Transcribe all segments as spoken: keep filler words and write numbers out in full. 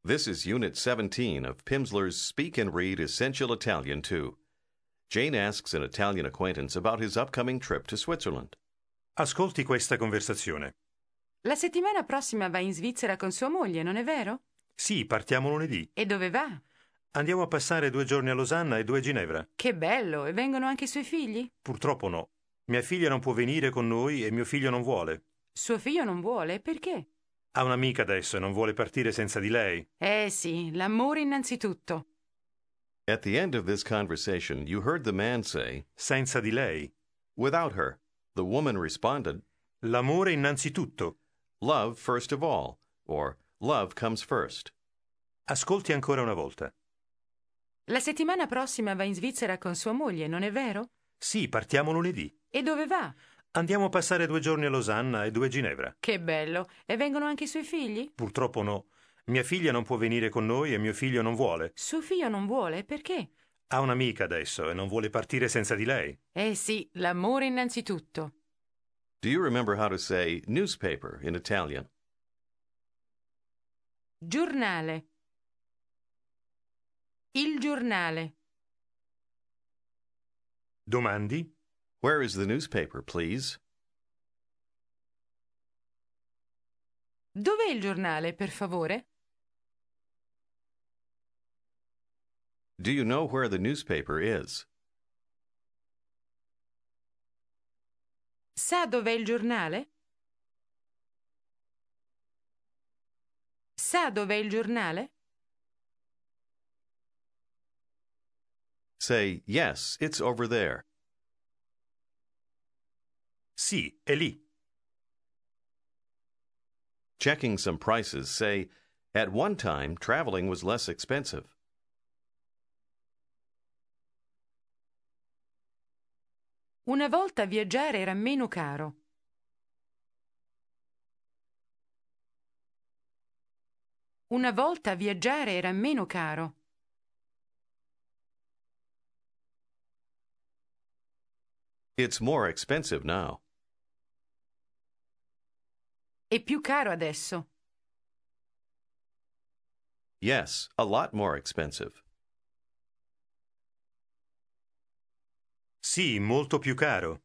This is Unit seventeen of Pimsleur's Speak and Read Essential Italian two. Jane asks an Italian acquaintance about his upcoming trip to Switzerland. Ascolti questa conversazione. La settimana prossima va in Svizzera con sua moglie, non è vero? Sì, partiamo lunedì. E dove va? Andiamo a passare due giorni a Losanna e due a Ginevra. Che bello! E vengono anche i suoi figli? Purtroppo no. Mia figlia non può venire con noi e mio figlio non vuole. Suo figlio non vuole? Perché? Ha un'amica adesso e non vuole partire senza di lei. Eh sì, l'amore innanzitutto. At the end of this conversation, you heard the man say, Senza di lei. without her. The woman responded, L'amore innanzitutto. love first of all, or love comes first. Ascolti ancora una volta. La settimana prossima va in Svizzera con sua moglie, non è vero? Sì, partiamo lunedì. E dove va? Andiamo a passare due giorni a Losanna e due a Ginevra. Che bello! E vengono anche i suoi figli? Purtroppo no. Mia figlia non può venire con noi e mio figlio non vuole. Suo figlio non vuole? Perché? Ha un'amica adesso e non vuole partire senza di lei. Eh sì, l'amore innanzitutto. Do you remember how to say newspaper in Italian? Giornale. Il giornale. Domandi? Where is the newspaper, please? Dov'è il giornale, per favore? Do you know where the newspaper is? Sa dov'è il giornale? Sa dov'è il giornale? Say, yes, it's over there. Sì, è lì. Checking some prices, say, at one time, traveling was less expensive. Una volta viaggiare era meno caro. Una volta viaggiare era meno caro. It's more expensive now. È più caro adesso. Yes, a lot more expensive. Sì, molto più caro.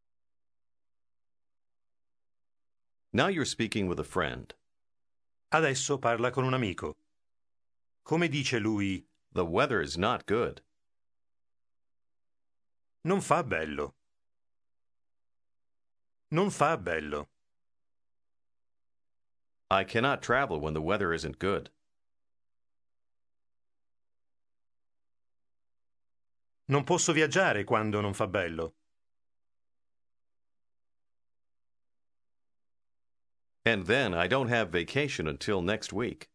Now you're speaking with a friend. Adesso parla con un amico. Come dice lui, The weather's not good. non fa bello. Non fa bello. I cannot travel when the weather isn't good. Non posso viaggiare quando non fa bello. And then I don't have vacation until next week.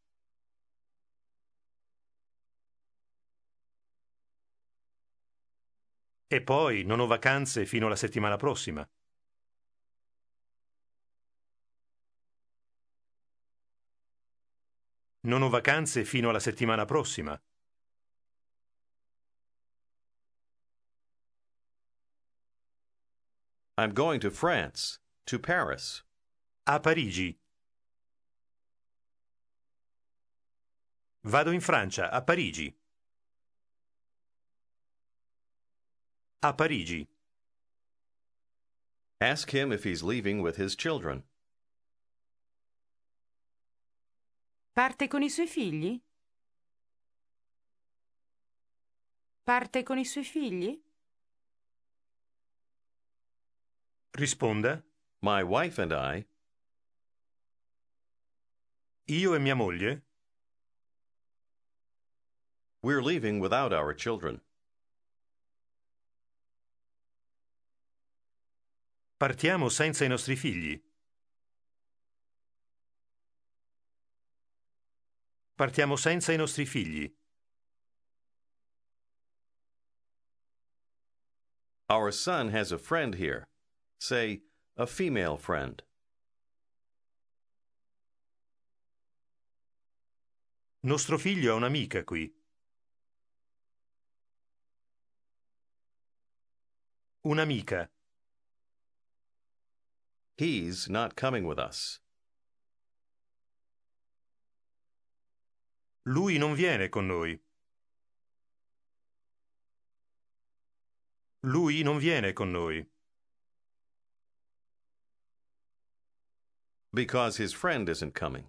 E poi non ho vacanze fino alla settimana prossima. Non ho vacanze fino alla settimana prossima. I'm going to France, to Paris. A Parigi. Vado in Francia, a Parigi. A Parigi. Ask him if he's leaving with his children. Parte con i suoi figli? Parte con i suoi figli? Risponda. My wife and I, Io e mia moglie we're leaving without our children. partiamo senza i nostri figli. Partiamo senza i nostri figli. Our son has a friend here. Say, a female friend. Nostro figlio ha un'amica qui. Un'amica. He's not coming with us. Lui non viene con noi. Lui non viene con noi. Because his friend isn't coming.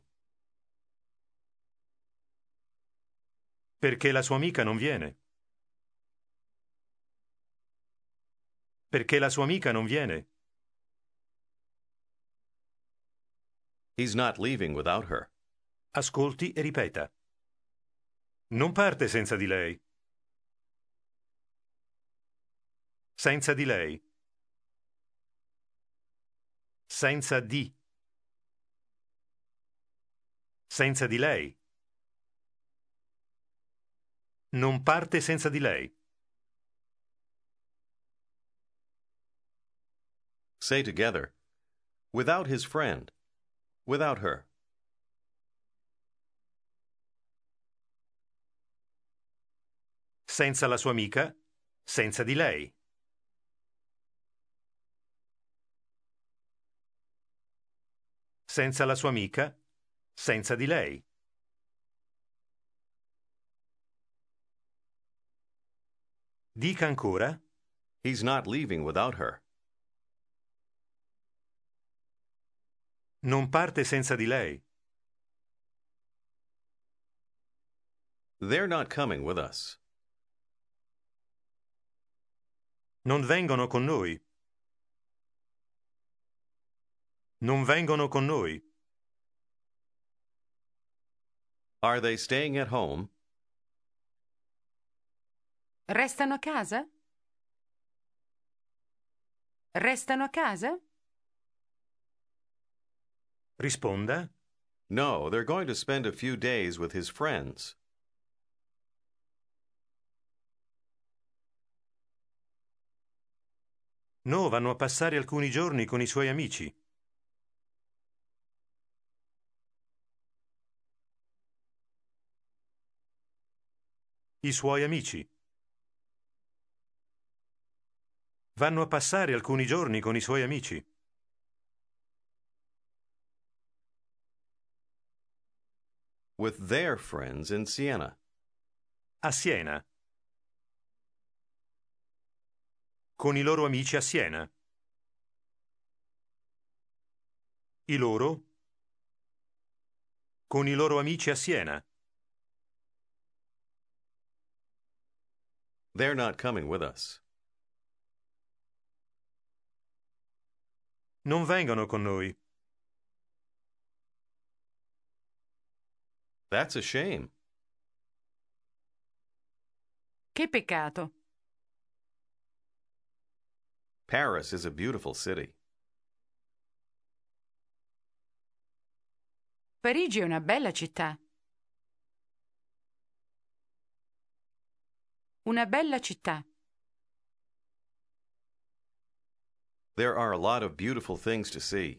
Perché la sua amica non viene. Perché la sua amica non viene. He's not leaving without her. Ascolti e ripeta. Non parte senza di lei. Senza di lei. Senza di. Senza di lei. Non parte senza di lei. Say together, without his friend, without her. Senza la sua amica, senza di lei. Senza la sua amica, senza di lei. Dica ancora. He's not leaving without her. Non parte senza di lei. They're not coming with us. Non vengono con noi. Non vengono con noi. Are they staying at home? Restano a casa? Restano a casa? Risponda. No, they're going to spend a few days with his friends. No, vanno a passare alcuni giorni con i suoi amici. I suoi amici. Vanno a passare alcuni giorni con i suoi amici. With their friends in Siena. A Siena. Con i loro amici a Siena. I loro. Con i loro amici a Siena. They're not coming with us. Non vengono con noi. That's a shame. Che peccato. Paris is a beautiful city. Parigi è una bella città. Una bella città. There are a lot of beautiful things to see.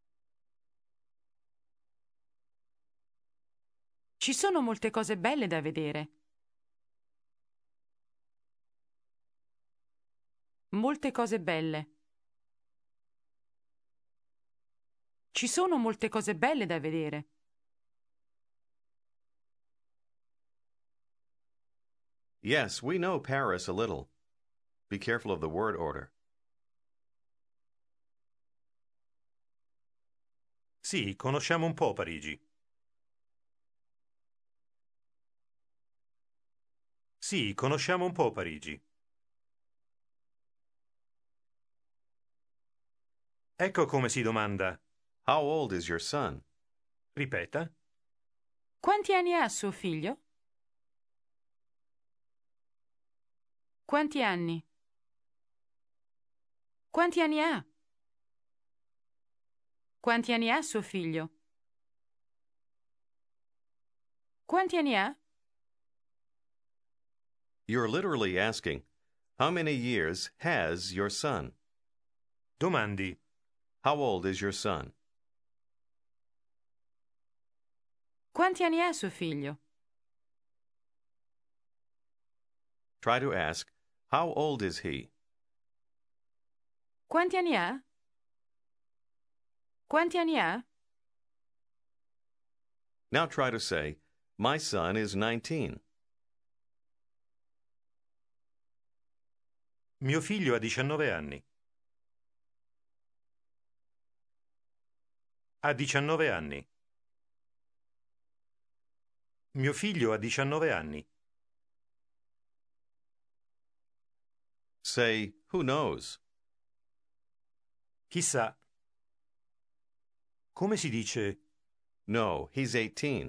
Ci sono molte cose belle da vedere. Molte cose belle. Ci sono molte cose belle da vedere. Yes, we know Paris a little. Be careful of the word order. Sì, conosciamo un po' Parigi. Sì, conosciamo un po' Parigi. Ecco come si domanda. How old is your son? Ripeta. Quanti anni ha suo figlio? Quanti anni? Quanti anni ha? Quanti anni ha suo figlio? Quanti anni ha? You're literally asking, how many years has your son? Domandi. How old is your son? Quanti anni ha suo figlio? Try to ask, how old is he? Quanti anni ha? Quanti anni ha? Now try to say, My son is nineteen. Mio figlio ha diciannove anni. Ha diciannove anni. Mio figlio ha diciannove anni. Say, who knows? Chissà. Come si dice? No, he's eighteen.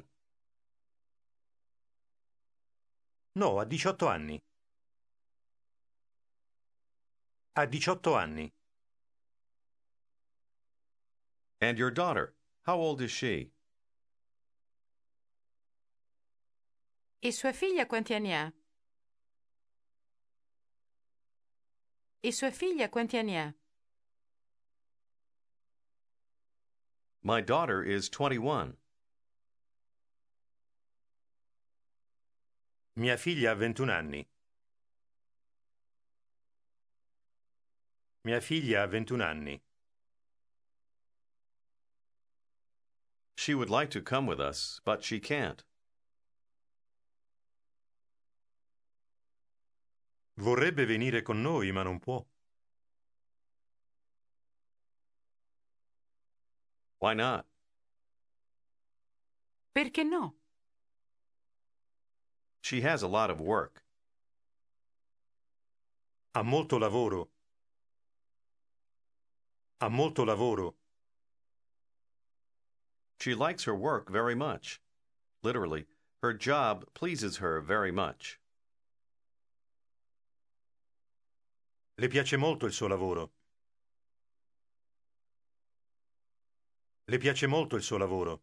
No, ha diciotto anni. Ha diciotto anni. And your daughter, how old is she? E sua figlia quanti anni ha? E sua figlia quanti anni ha? My daughter is twenty-one. Mia figlia ha ventuno anni. Mia figlia ha ventuno anni. She would like to come with us, but she can't. Vorrebbe venire con noi, ma non può. Why not? Perché no? She has a lot of work. Ha molto lavoro. Ha molto lavoro. She likes her work very much. Literally, her job pleases her very much. Le piace molto il suo lavoro. Le piace molto il suo lavoro.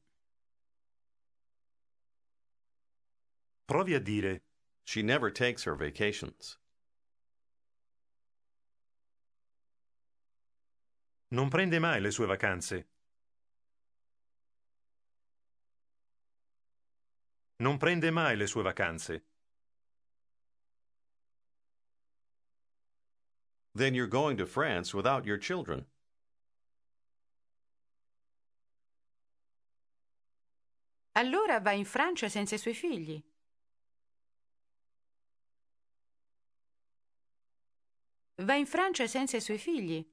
Provi a dire: She never takes her vacations. non prende mai le sue vacanze. Non prende mai le sue vacanze. Then you're going to France without your children. Allora va in Francia senza i suoi figli. Va in Francia senza i suoi figli.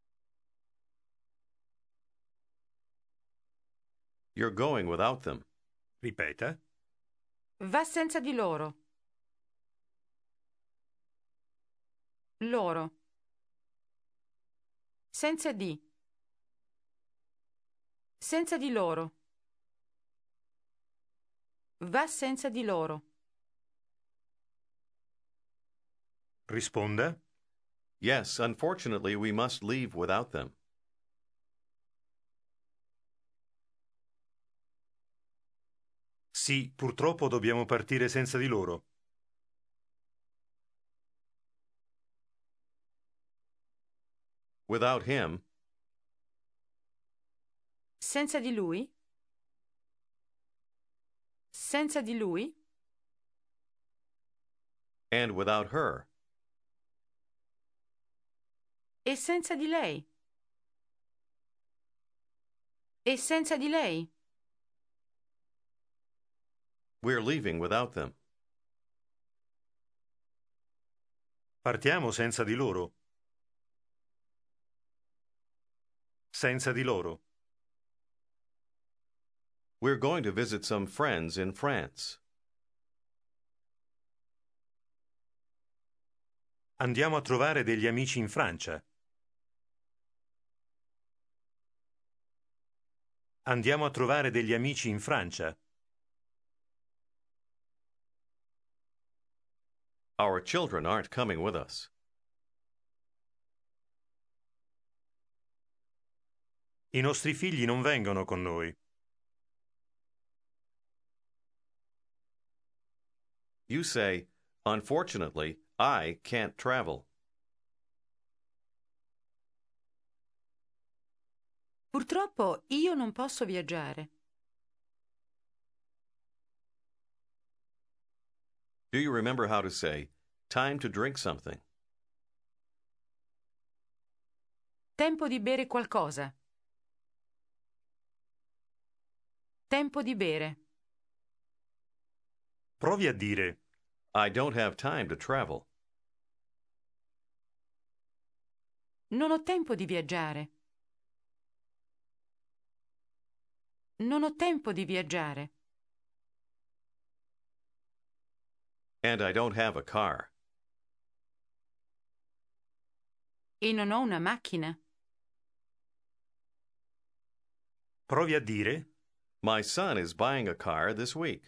You're going without them. Ripeta. Va senza di loro. Loro. Senza di. Senza di loro. Va senza di loro. Risponda. Yes, unfortunately, we must leave without them. Sì, purtroppo dobbiamo partire senza di loro. Without him. Senza di lui? Senza di lui? And without her. E senza di lei? E senza di lei? We're leaving without them. Partiamo senza di loro. Senza di loro. We're going to visit some friends in France. Andiamo a trovare degli amici in Francia. Andiamo a trovare degli amici in Francia. Our children aren't coming with us. I nostri figli non vengono con noi. You say, unfortunately, I can't travel. Purtroppo io non posso viaggiare. Do you remember how to say, time to drink something? Tempo di bere qualcosa. Tempo di bere. Provi a dire I don't have time to travel. Non ho tempo di viaggiare. Non ho tempo di viaggiare. And I don't have a car. E non ho una macchina. Provi a dire My son is buying a car this week.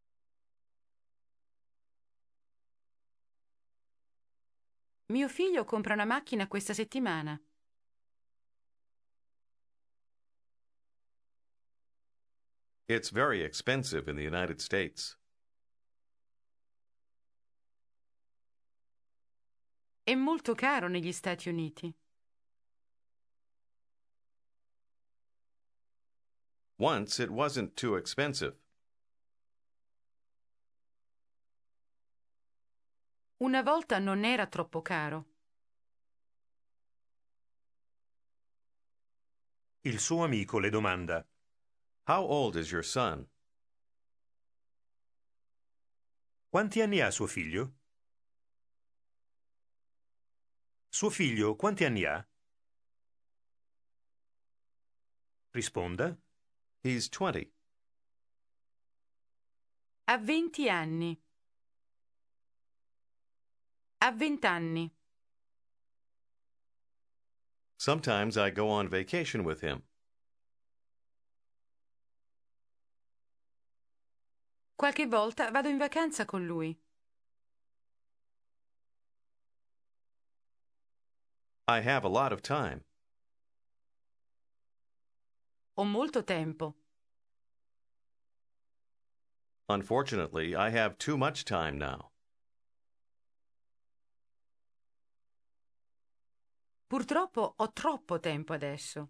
Mio figlio compra una macchina questa settimana. It's very expensive in the United States. È molto caro negli Stati Uniti. Once it wasn't too expensive. Una volta non era troppo caro. il suo amico le domanda How old is your son? quanti anni ha suo figlio? Suo figlio quanti anni ha? Risponda He's twenty. Ha venti anni. Ha vent'anni. Sometimes I go on vacation with him. Qualche volta vado in vacanza con lui. I have a lot of time. Ho molto tempo. Unfortunately, I have too much time now. Purtroppo ho troppo tempo adesso.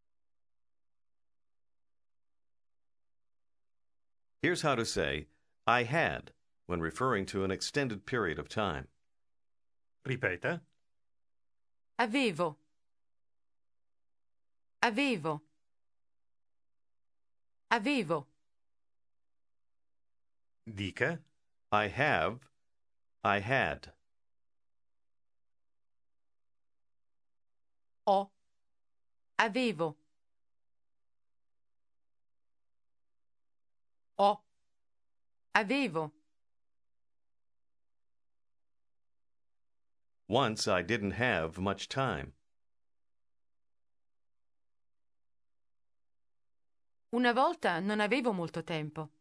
Here's how to say I had when referring to an extended period of time. ripeta Avevo. Avevo. Avevo. dica I have, I had. Ho. Avevo. Ho. Avevo. Once I didn't have much time. Una volta non avevo molto tempo.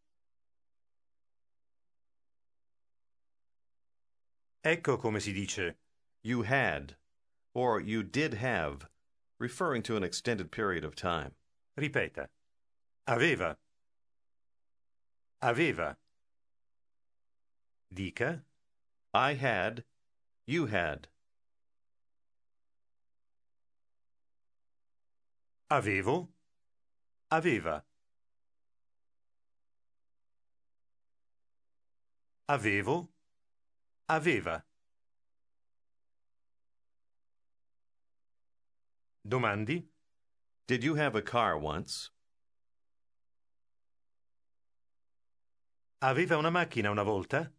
ecco come si dice You had, or you did have, referring to an extended period of time. ripeta aveva aveva dica I had, you had. avevo aveva avevo aveva domandi Did you have a car once? aveva una macchina una volta?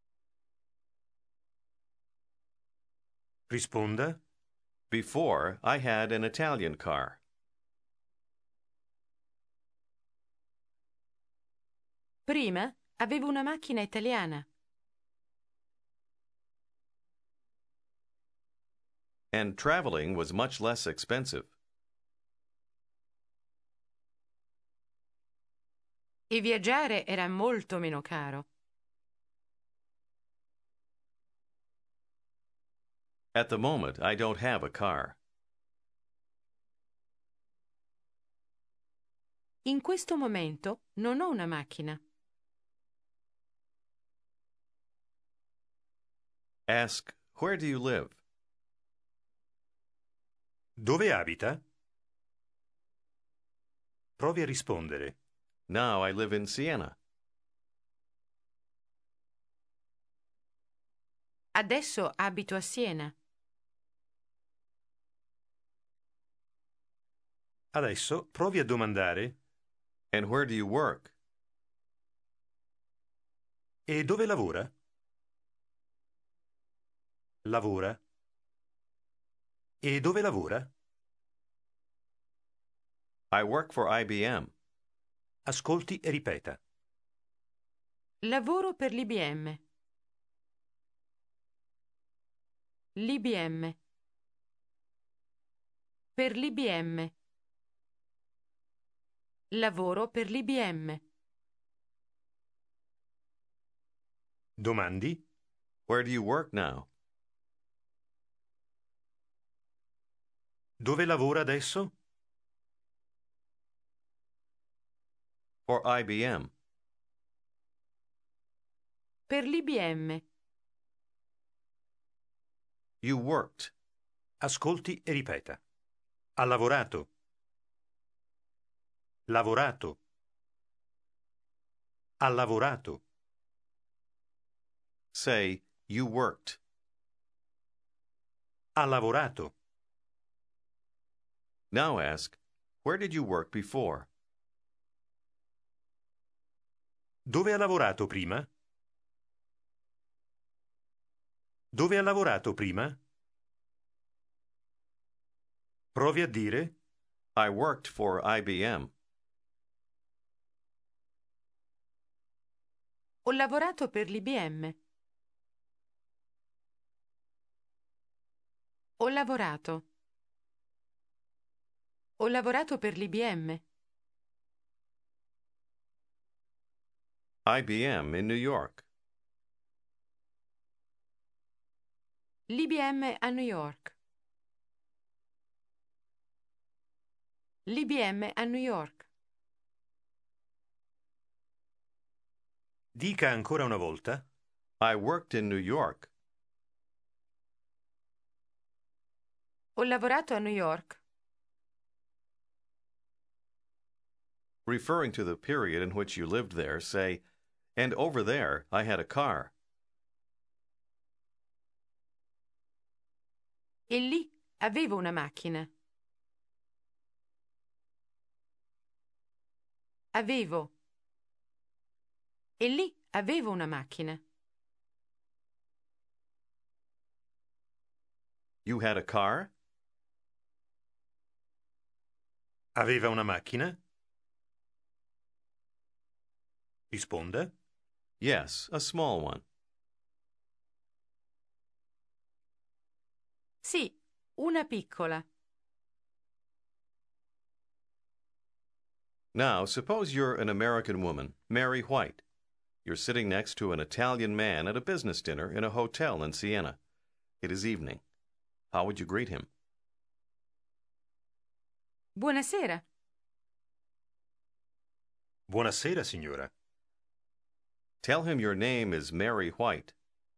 Risponda Before, I had an Italian car. Prima avevo una macchina italiana. And traveling was much less expensive. E viaggiare era molto meno caro. At the moment, I don't have a car. In questo momento non ho una macchina. Ask, where do you live? dove abita? Provi a rispondere Now I live in Siena. Adesso abito a Siena. adesso provi a domandare And where do you work? E dove lavora? Lavora. E dove lavora? I work for I B M. Ascolti e ripeta. Lavoro per l'I B M. L'I B M. Per l'I B M. Lavoro per l'I B M. Domandi? Where do you work now? Dove lavora adesso? For I B M. Per l'I B M. You worked. Ascolti e ripeta. Ha lavorato. Lavorato. Ha lavorato. Say, you worked. Ha lavorato. Now ask, where did you work before? Dove ha lavorato prima? Dove ha lavorato prima? Provi a dire: I worked for I B M. Ho lavorato per l'I B M. Ho lavorato. Ho lavorato per l'I B M. I B M in New York. L'I B M a New York. L'I B M a New York. Dica ancora una volta. I worked in New York. Ho lavorato a New York. Referring to the period in which you lived there, say, and over there I had a car. E lì avevo una macchina. Avevo. E lì avevo una macchina. You had a car? Aveva una macchina? Risponda. Yes, a small one. Sì, una piccola. Now, suppose you're an American woman, Mary White. You're sitting next to an Italian man at a business dinner in a hotel in Siena. It is evening. How would you greet him? Buonasera. Buonasera, signora. Tell him your name is Mary White.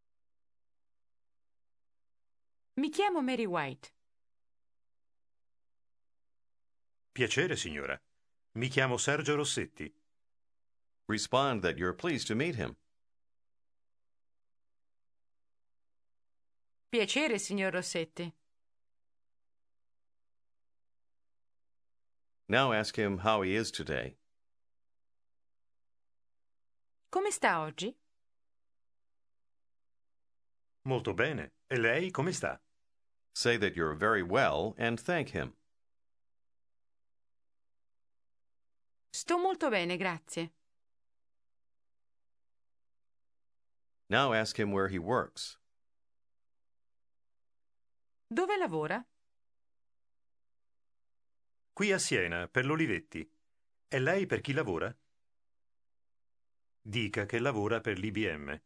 Mi chiamo Mary White. Piacere, signora. Mi chiamo Sergio Rossetti. Respond that you're pleased to meet him. Piacere, signor Rossetti. Now ask him how he is today. Come sta oggi? Molto bene. E lei come sta? Say that you're very well and thank him. Sto molto bene, grazie. Now ask him where he works. Dove lavora? Qui a Siena, per l'Olivetti. E lei per chi lavora? Dica che lavora per l'I B M.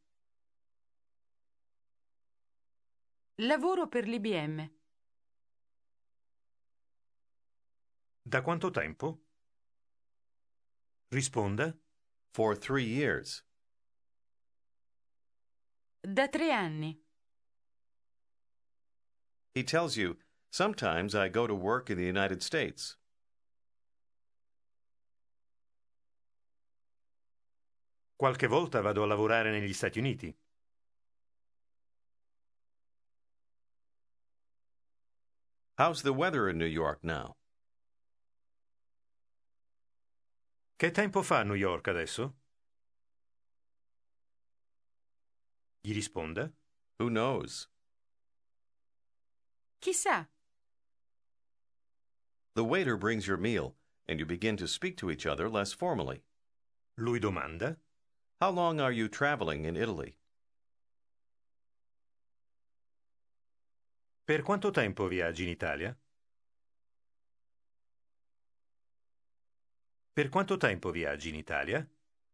Lavoro per l'I B M. Da quanto tempo? Risponda. For three years. Da tre anni. He tells you, sometimes I go to work in the United States. Qualche volta vado a lavorare negli Stati Uniti. How's the weather in New York now? Che tempo fa a New York adesso? Gli risponda: Who knows? Chissà. The waiter brings your meal, and you begin to speak to each other less formally. Lui domanda: How long are you traveling in Italy? Per quanto tempo viaggi in Italia? Per quanto tempo viaggi in Italia?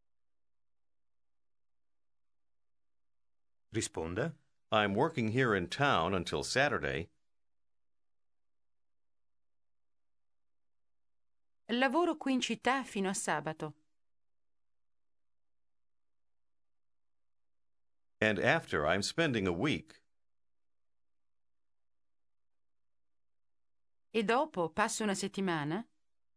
Risponda: I'm working here in town until Saturday. Lavoro qui in città fino a sabato. And after, I'm spending a week. E dopo passo una settimana?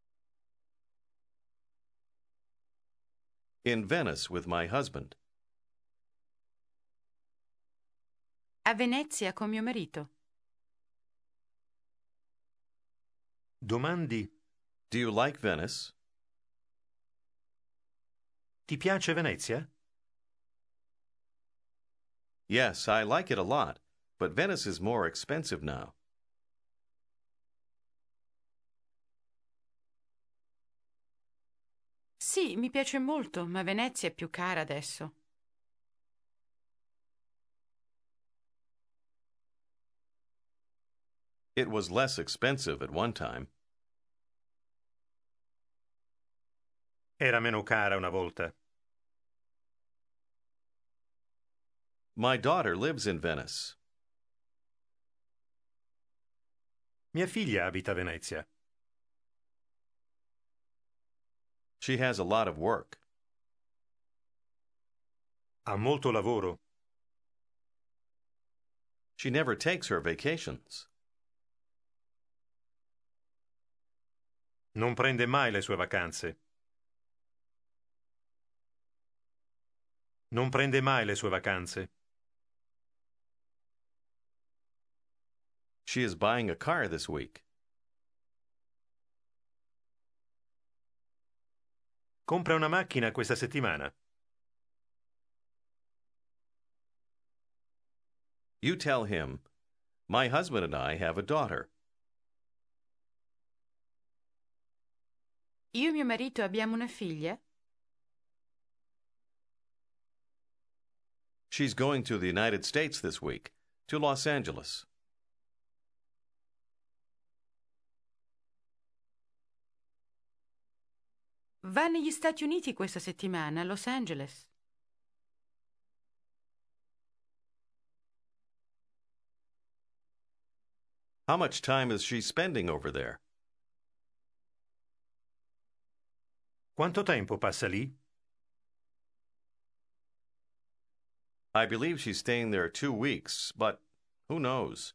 In Venice with my husband. A Venezia con mio marito. Domandi: Do you like Venice? Ti piace Venezia? Yes, I like it a lot, but Venice is more expensive now. Sì, mi piace molto, ma Venezia è più cara adesso. It was less expensive at one time. Era meno cara una volta. My daughter lives in Venice. Mia figlia abita a Venezia. She has a lot of work. Ha molto lavoro. She never takes her vacations. Non prende mai le sue vacanze. Non prende mai le sue vacanze. She is buying a car this week. Compra una macchina questa settimana. You tell him, My husband and I have a daughter. Io e mio marito abbiamo una figlia? She's going to the United States this week, to Los Angeles. Va negli Stati Uniti questa settimana, a Los Angeles. How much time is she spending over there? Quanto tempo passa lì? I believe she's staying there two weeks, but who knows?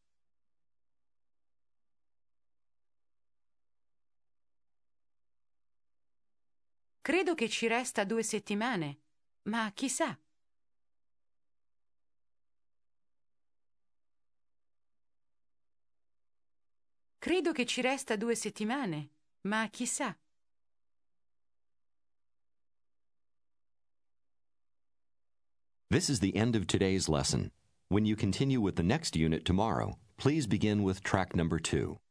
Credo che ci resta due settimane, ma chissà. Credo che ci resta due settimane, ma chissà. This is the end of today's lesson. When you continue with the next unit tomorrow, please begin with track number two.